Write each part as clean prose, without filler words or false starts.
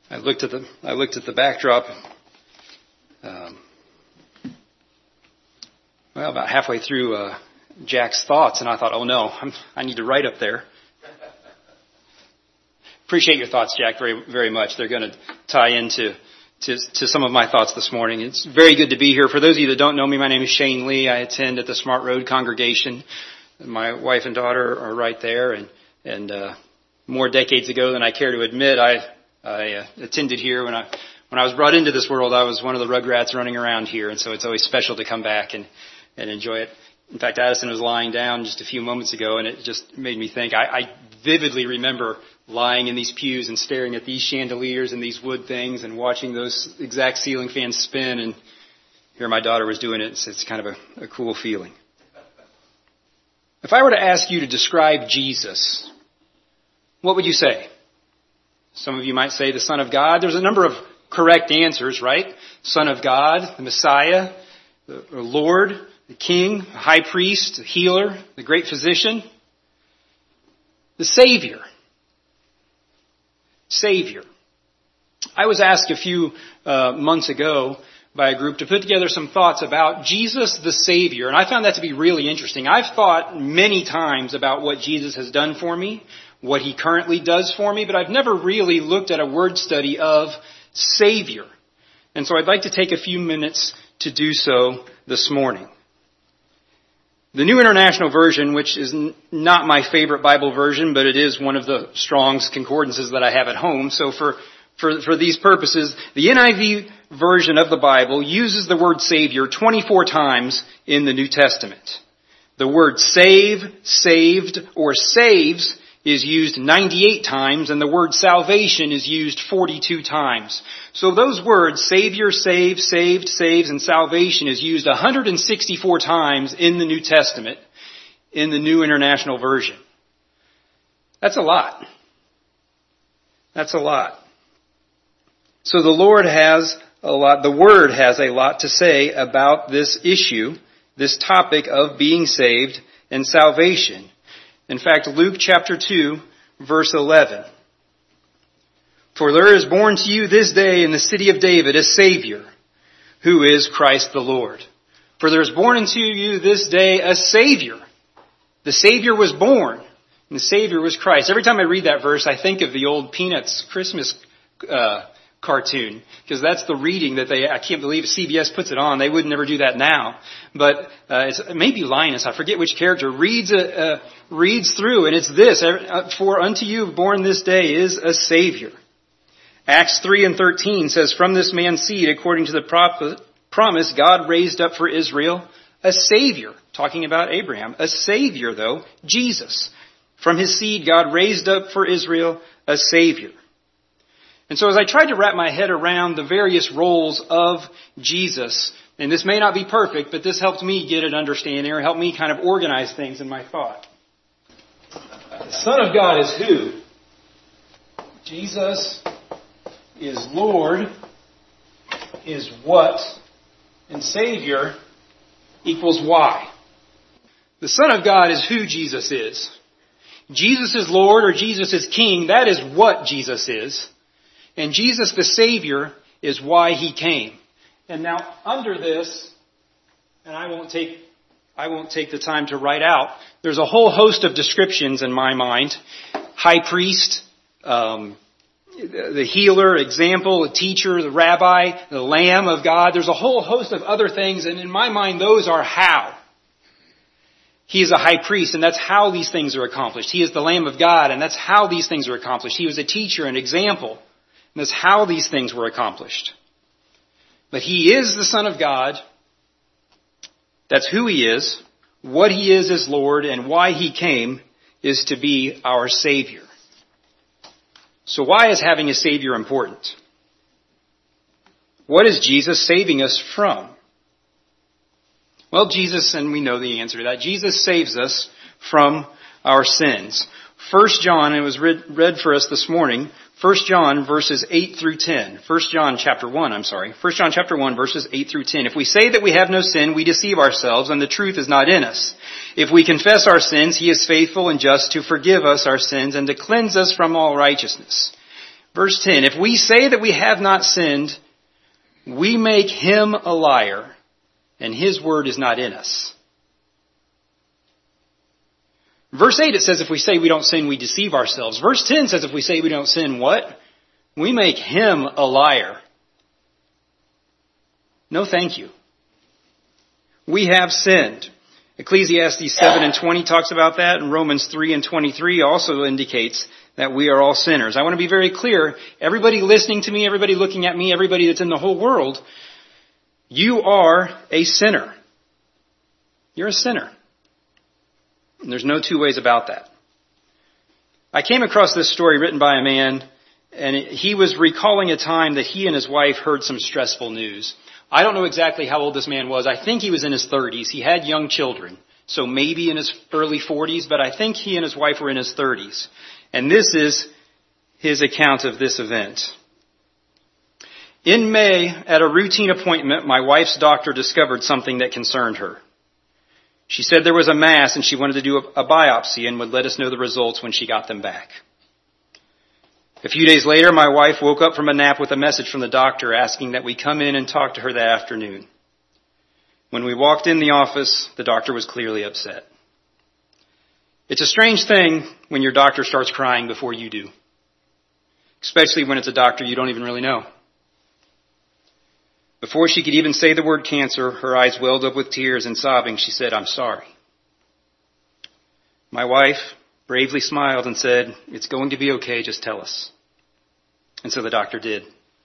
I looked at the backdrop. About halfway through Jack's thoughts, and I thought, oh no, I need to write up there. Appreciate your thoughts, Jack, very, very much. They're going to tie into some of my thoughts this morning. It's very good to be here. For those of you that don't know me, my name is Shane Lee. I attend at the Smart Road congregation. My wife and daughter are right there, and more decades ago than I care to admit, I attended here when I was brought into this world. I was one of the rugrats running around here, and so it's always special to come back and enjoy it. In fact, Addison was lying down just a few moments ago, and it just made me think. I vividly remember lying in these pews and staring at these chandeliers and these wood things and watching those exact ceiling fans spin, and here my daughter was doing it. So it's kind of a cool feeling. If I were to ask you to describe Jesus, what would you say? Some of you might say the Son of God. There's a number of correct answers, right? Son of God, the Messiah, the Lord, the King, the High Priest, the Healer, the Great Physician, the Savior. Savior. I was asked a few months ago by a group to put together some thoughts about Jesus the Savior, and I found that to be really interesting. I've thought many times about what Jesus has done for me, what He currently does for me, but I've never really looked at a word study of Savior. And so I'd like to take a few minutes to do so this morning. The New International Version, which is not my favorite Bible version, but it is one of the Strong's concordances that I have at home. So for these purposes, the NIV version of the Bible uses the word Savior 24 times in the New Testament. The word save, saved, or saves is used 98 times, and the word salvation is used 42 times. So those words, Savior, save, saved, saves, and salvation is used 164 times in the New Testament in the New International Version. That's a lot. That's a lot. So the Word has a lot to say about this issue, this topic of being saved and salvation. In fact, Luke chapter 2, verse 11. For there is born to you this day in the city of David a Savior, who is Christ the Lord. For there is born unto you this day a Savior. The Savior was born, and the Savior was Christ. Every time I read that verse, I think of the old Peanuts Christmas cartoon, because that's the reading that I can't believe CBS puts it on. They would never do that now. But it's maybe Linus, I forget which character, reads through, and it's this: for unto you born this day is a Savior. Acts 3:13 says, from this man's seed, according to the promise, God raised up for Israel a Savior. Talking about Abraham. A Savior, though, Jesus. From his seed, God raised up for Israel a Savior. And so as I tried to wrap my head around the various roles of Jesus, and this may not be perfect, but this helped me get an understanding, or helped me kind of organize things in my thought. The Son of God is who? Jesus is Lord, is what, and Savior equals why. The Son of God is who Jesus is. Jesus is Lord, or Jesus is King. That is what Jesus is. And Jesus the Savior is why He came. And now under this, and I won't take the time to write out, there's a whole host of descriptions in my mind. High priest, the healer, example, the teacher, the rabbi, the Lamb of God. There's a whole host of other things, and in my mind those are how. He is a high priest, and that's how these things are accomplished. He is the Lamb of God, and that's how these things are accomplished. He was a teacher, an example, and that's how these things were accomplished. But He is the Son of God. That's who He is. What He is as Lord, and why He came is to be our Savior. So why is having a Savior important? What is Jesus saving us from? Well, Jesus, and we know the answer to that, Jesus saves us from our sins. 1 John, it was read for us this morning, 1 John verses 8 through 10. 1 John chapter 1, verses 8 through 10. If we say that we have no sin, we deceive ourselves, and the truth is not in us. If we confess our sins, He is faithful and just to forgive us our sins and to cleanse us from all righteousness. Verse 10, if we say that we have not sinned, we make him a liar, and his word is not in us. Verse 8, it says if we say we don't sin, we deceive ourselves. Verse 10 says if we say we don't sin, what? We make him a liar. No thank you. We have sinned. Ecclesiastes 7:20 talks about that, and Romans 3:23 also indicates that we are all sinners. I want to be very clear. Everybody listening to me, everybody looking at me, everybody that's in the whole world, you are a sinner. You're a sinner. And there's no two ways about that. I came across this story written by a man, and he was recalling a time that he and his wife heard some stressful news. I don't know exactly how old this man was. I think he was in his 30s. He had young children, so maybe in his early 40s, but I think he and his wife were in his 30s. And this is his account of this event. In May, at a routine appointment, my wife's doctor discovered something that concerned her. She said there was a mass and she wanted to do a biopsy and would let us know the results when she got them back. A few days later, my wife woke up from a nap with a message from the doctor asking that we come in and talk to her that afternoon. When we walked in the office, the doctor was clearly upset. It's a strange thing when your doctor starts crying before you do, especially when it's a doctor you don't even really know. Before she could even say the word cancer, her eyes welled up with tears, and sobbing, she said, "I'm sorry." My wife bravely smiled and said, "It's going to be okay, just tell us." And so the doctor did.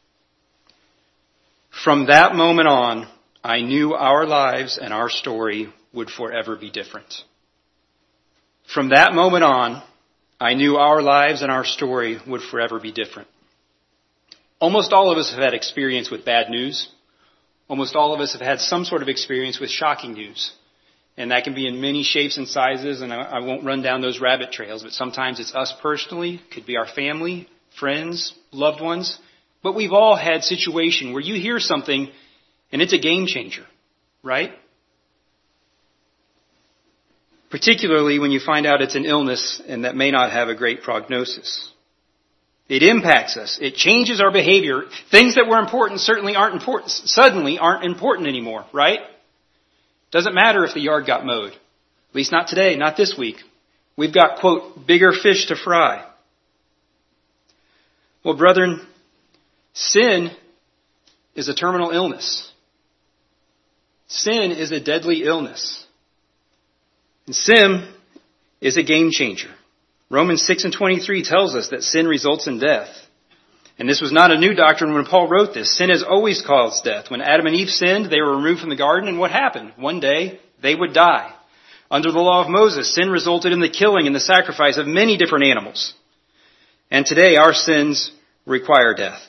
From that moment on, I knew our lives and our story would forever be different. From that moment on, I knew our lives and our story would forever be different. Almost all of us have had experience with bad news. Almost all of us have had some sort of experience with shocking news. And that can be in many shapes and sizes, and I won't run down those rabbit trails, but sometimes it's us personally, could be our family, friends, loved ones. But we've all had situation where you hear something and it's a game changer, right? Particularly when you find out it's an illness and that may not have a great prognosis. It impacts us. It changes our behavior. Things that were important suddenly aren't important anymore, right? Doesn't matter if the yard got mowed. At least not today, not this week. We've got, quote, bigger fish to fry. Well, brethren, sin is a terminal illness. Sin is a deadly illness. And sin is a game changer. Romans 6:23 tells us that sin results in death. And this was not a new doctrine when Paul wrote this. Sin has always caused death. When Adam and Eve sinned, they were removed from the garden, and what happened? One day, they would die. Under the law of Moses, sin resulted in the killing and the sacrifice of many different animals. And today, our sins require death.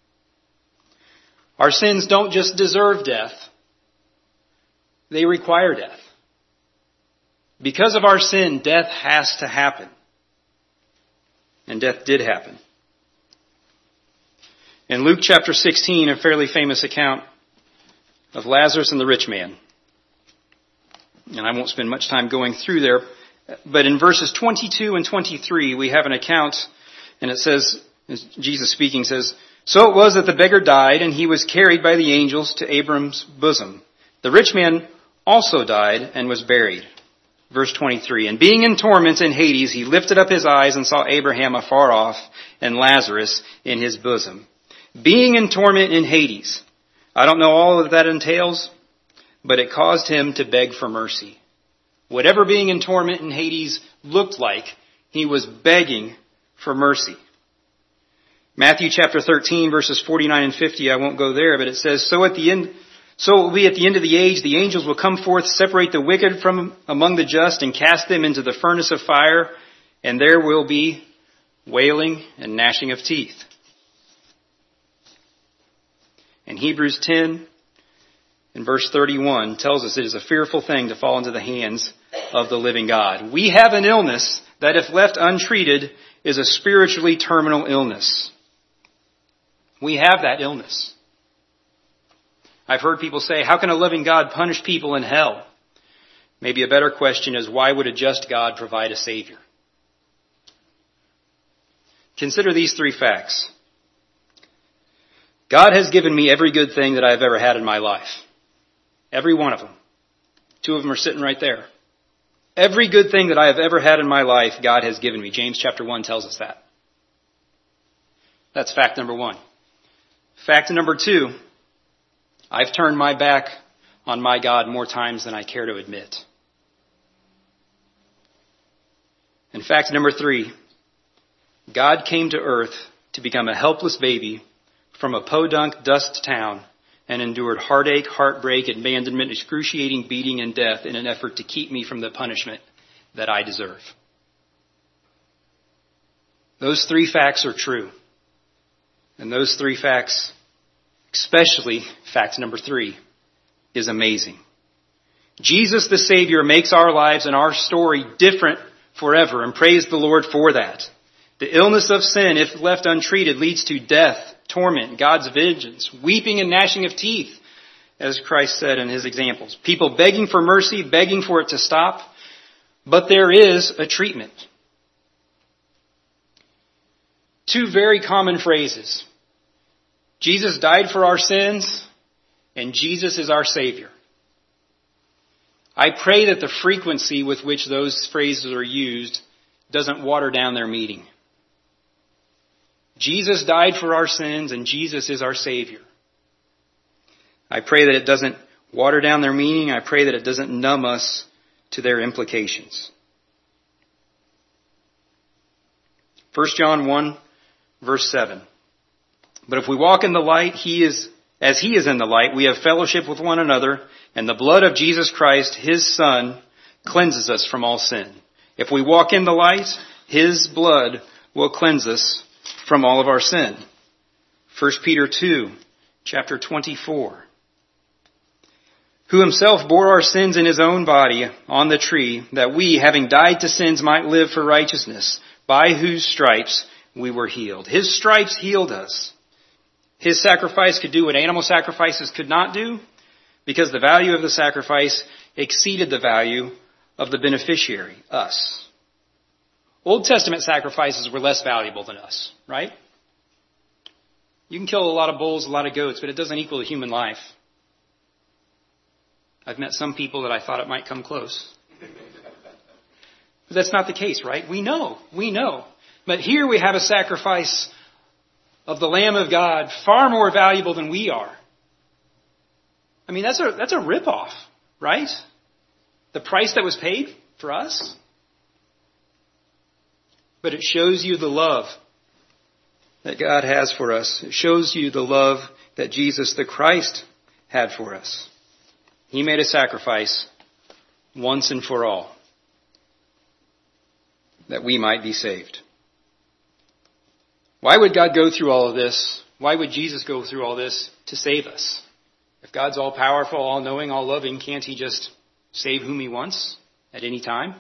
Our sins don't just deserve death. They require death. Because of our sin, death has to happen. And death did happen. In Luke chapter 16, a fairly famous account of Lazarus and the rich man. And I won't spend much time going through there. But in verses 22 and 23, we have an account, and it says, Jesus speaking says, "So it was that the beggar died, and he was carried by the angels to Abram's bosom. The rich man also died and was buried." Verse 23, "And being in torment in Hades, he lifted up his eyes and saw Abraham afar off and Lazarus in his bosom." Being in torment in Hades. I don't know all that that entails, but it caused him to beg for mercy. Whatever being in torment in Hades looked like, he was begging for mercy. Matthew chapter 13, verses 49 and 50, I won't go there, but it says, So it will be at the end of the age, the angels will come forth, separate the wicked from among the just, and cast them into the furnace of fire, and there will be wailing and gnashing of teeth. And Hebrews 10 and verse 31 tells us it is a fearful thing to fall into the hands of the living God. We have an illness that, if left untreated, is a spiritually terminal illness. We have that illness. I've heard people say, how can a loving God punish people in hell? Maybe a better question is, why would a just God provide a Savior? Consider these three facts. God has given me every good thing that I've ever had in my life. Every one of them. 2 of them are sitting right there. Every good thing that I have ever had in my life, God has given me. James chapter 1 tells us that. That's fact number 1. Fact number 2, I've turned my back on my God more times than I care to admit. And fact number 3, God came to earth to become a helpless baby from a podunk dust town and endured heartache, heartbreak, abandonment, excruciating beating, and death in an effort to keep me from the punishment that I deserve. Those 3 facts are true. And those 3 facts, especially fact number 3, is amazing. Jesus the Savior makes our lives and our story different forever, and praise the Lord for that. The illness of sin, if left untreated, leads to death, torment, God's vengeance, weeping and gnashing of teeth, as Christ said in his examples. People begging for mercy, begging for it to stop. But there is a treatment. 2 very common phrases. Jesus died for our sins, and Jesus is our Savior. I pray that the frequency with which those phrases are used doesn't water down their meaning. Jesus died for our sins, and Jesus is our Savior. I pray that it doesn't water down their meaning. I pray that it doesn't numb us to their implications. 1 John 1, verse 7. But if we walk in the light, as He is in the light, we have fellowship with one another, and the blood of Jesus Christ, His Son, cleanses us from all sin. If we walk in the light, His blood will cleanse us from all of our sin. 1 Peter 2, chapter 24. Who himself bore our sins in his own body on the tree, that we, having died to sins, might live for righteousness, by whose stripes we were healed. His stripes healed us. His sacrifice could do what animal sacrifices could not do, because the value of the sacrifice exceeded the value of the beneficiary, us. Old Testament sacrifices were less valuable than us, right? You can kill a lot of bulls, a lot of goats, but it doesn't equal a human life. I've met some people that I thought it might come close. But that's not the case, right? We know. But here we have a sacrifice of the Lamb of God far more valuable than we are. I mean, that's a ripoff, right? The price that was paid for us. But it shows you the love that God has for us. It shows you the love that Jesus the Christ had for us. He made a sacrifice once and for all that we might be saved. Why would God go through all of this? Why would Jesus go through all this to save us? If God's all powerful, all knowing, all loving, can't He just save whom He wants at any time?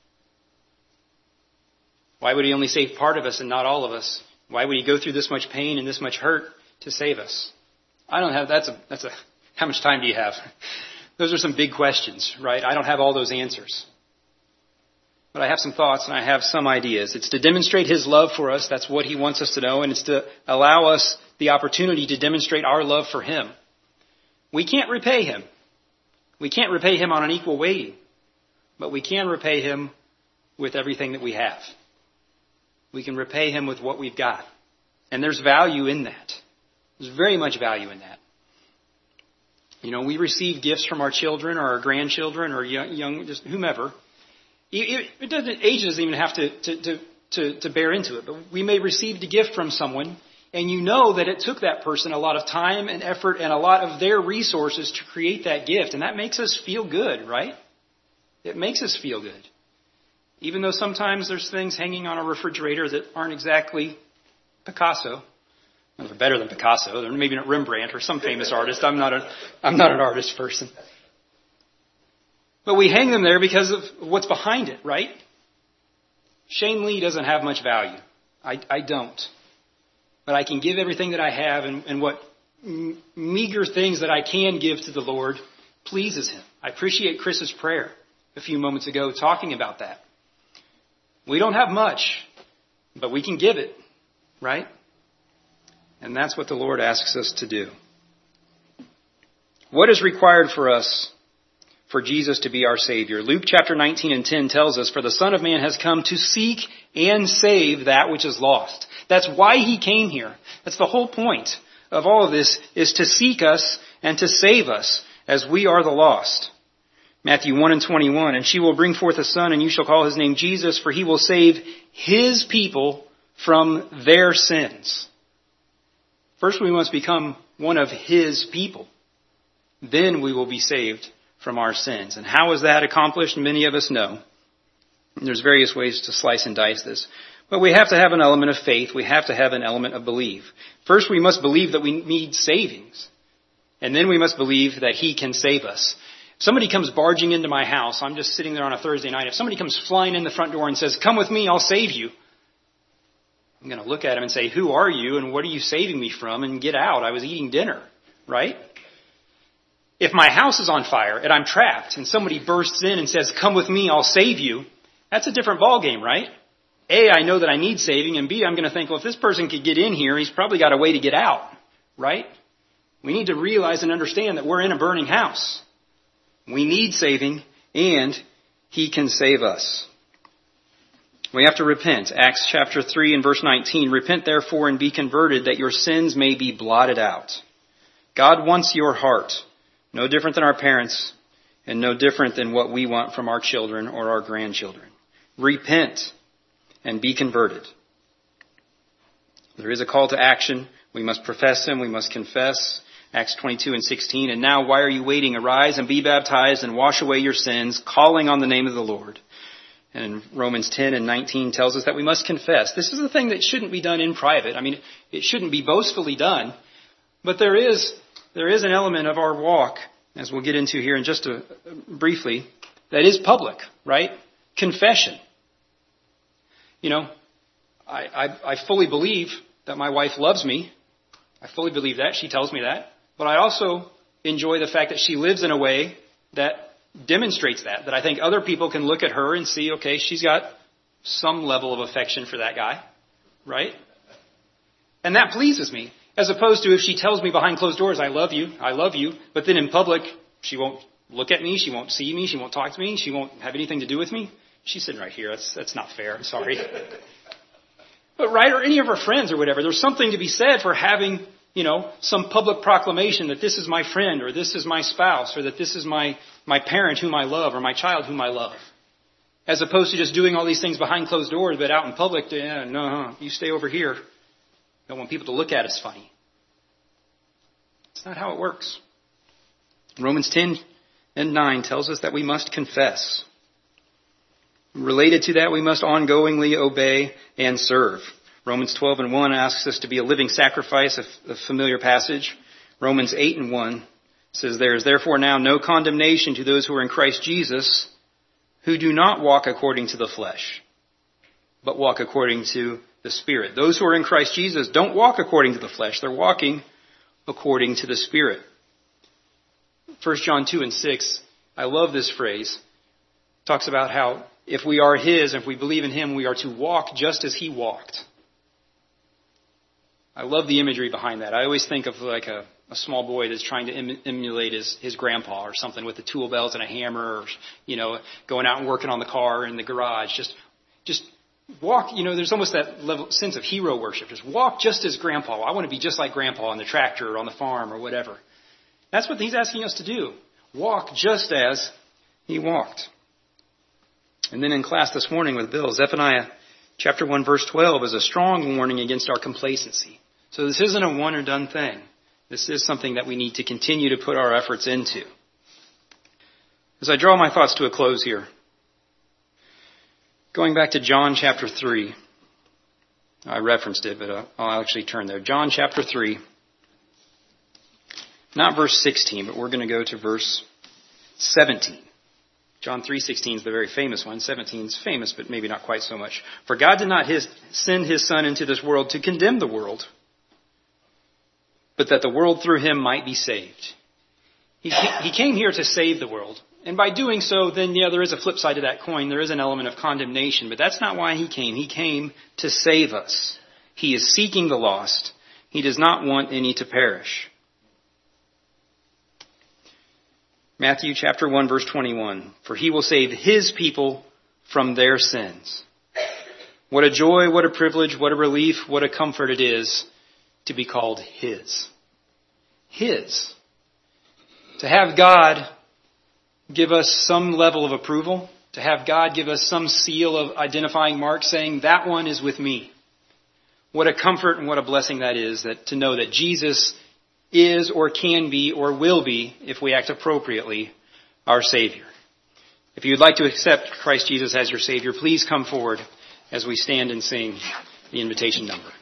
Why would He only save part of us and not all of us? Why would He go through this much pain and this much hurt to save us? I don't have, how much time do you have? Those are some big questions, right? I don't have all those answers. But I have some thoughts and I have some ideas. It's to demonstrate His love for us. That's what He wants us to know. And it's to allow us the opportunity to demonstrate our love for Him. We can't repay Him. We can't repay Him on an equal weighting. But we can repay Him with everything that we have. We can repay Him with what we've got. And there's value in that. There's very much value in that. You know, we receive gifts from our children or our grandchildren or young just whomever. Age doesn't even have to bear into it. But we may receive a gift from someone, and you know that it took that person a lot of time and effort and a lot of their resources to create that gift. And that makes us feel good, right? It makes us feel good. Even though sometimes there's things hanging on a refrigerator that aren't exactly Picasso. Well, they're better than Picasso. They're maybe not Rembrandt or some famous artist. I'm not an artist person. But we hang them there because of what's behind it, right? Shane Lee doesn't have much value. I don't. But I can give everything that I have, and what meager things that I can give to the Lord pleases Him. I appreciate Chris's prayer a few moments ago talking about that. We don't have much, but we can give it, right? And that's what the Lord asks us to do. What is required for us for Jesus to be our Savior? Luke chapter 19 and 10 tells us, "For the Son of Man has come to seek and save that which is lost." That's why he came here. That's the whole point of all of this, is to seek us and to save us as we are the lost. Matthew 1 and 21, "And she will bring forth a son, and you shall call his name Jesus, for he will save his people from their sins." First, we must become one of his people. Then we will be saved from our sins. And how is that accomplished? Many of us know. There's various ways to slice and dice this. But we have to have an element of faith. We have to have an element of belief. First, we must believe that we need savings. And then we must believe that he can save us. If somebody comes barging into my house, I'm just sitting there on a Thursday night. If somebody comes flying in the front door and says, "Come with me, I'll save you," I'm going to look at him and say, "Who are you and what are you saving me from?" And get out. I was eating dinner, right? If my house is on fire and I'm trapped and somebody bursts in and says, "Come with me, I'll save you," that's a different ballgame, right? A, I know that I need saving, and B, I'm going to think, well, if this person could get in here, he's probably got a way to get out, right? We need to realize and understand that we're in a burning house. We need saving, and he can save us. We have to repent. Acts chapter 3 and verse 19, "Repent therefore and be converted, that your sins may be blotted out." God wants your heart. No different than our parents, and no different than what we want from our children or our grandchildren. Repent and be converted. There is a call to action. We must profess him. We must confess. Acts 22 and 16. "And now why are you waiting? Arise and be baptized and wash away your sins, calling on the name of the Lord." And Romans 10 and 19 tells us that we must confess. This is the thing that shouldn't be done in private. I mean, it shouldn't be boastfully done. But there is an element of our walk, as we'll get into here in just briefly, that is public, right? Confession. You know, I fully believe that my wife loves me. I fully believe that. She tells me that. But I also enjoy the fact that she lives in a way that demonstrates that I think other people can look at her and see, okay, she's got some level of affection for that guy, right? And that pleases me. As opposed to if she tells me behind closed doors, I love you, but then in public, she won't look at me, she won't see me, she won't talk to me, she won't have anything to do with me. She's sitting right here. That's not fair. I'm sorry. But right, or any of her friends or whatever, there's something to be said for having, some public proclamation that this is my friend, or this is my spouse, or that this is my parent whom I love, or my child whom I love. As opposed to just doing all these things behind closed doors, but out in public, you stay over here. I don't want people to look at us funny. It's not how it works. Romans 10 and 9 tells us that we must confess. Related to that, we must ongoingly obey and serve. Romans 12 and 1 asks us to be a living sacrifice, a familiar passage. Romans 8 and 1 says, "There is therefore now no condemnation to those who are in Christ Jesus, who do not walk according to the flesh, but walk according to the Spirit." Those who are in Christ Jesus don't walk according to the flesh. They're walking according to the Spirit. 1 John 2 and 6, I love this phrase. Talks about how if we are his, if we believe in him, we are to walk just as he walked. I love the imagery behind that. I always think of like a small boy that's trying to emulate his grandpa or something with the tool belt and a hammer, or, going out and working on the car in the garage. Just walk, there's almost that sense of hero worship. Just walk just as grandpa. I want to be just like grandpa on the tractor or on the farm or whatever. That's what he's asking us to do. Walk just as he walked. And then in class this morning with Bill, Zephaniah chapter 1 verse 12 is a strong warning against our complacency. So this isn't a one or done thing. This is something that we need to continue to put our efforts into. As I draw my thoughts to a close here, going back to John chapter 3, I referenced it, but I'll actually turn there. John chapter 3, not verse 16, but we're going to go to verse 17. John 3:16 is the very famous one. 17 is famous, but maybe not quite so much. "For God did not send his Son into this world to condemn the world, but that the world through him might be saved." He came here to save the world. And by doing so, then, there is a flip side to that coin. There is an element of condemnation, but that's not why he came. He came to save us. He is seeking the lost. He does not want any to perish. Matthew chapter 1, verse 21. For he will save his people from their sins. What a joy, what a privilege, what a relief, what a comfort it is to be called his. His. To have God give us some level of approval, to have God give us some seal of identifying mark saying, that one is with me. What a comfort and what a blessing that is, that to know that Jesus is or can be or will be, if we act appropriately, our Savior. If you'd like to accept Christ Jesus as your Savior, please come forward as we stand and sing the invitation number.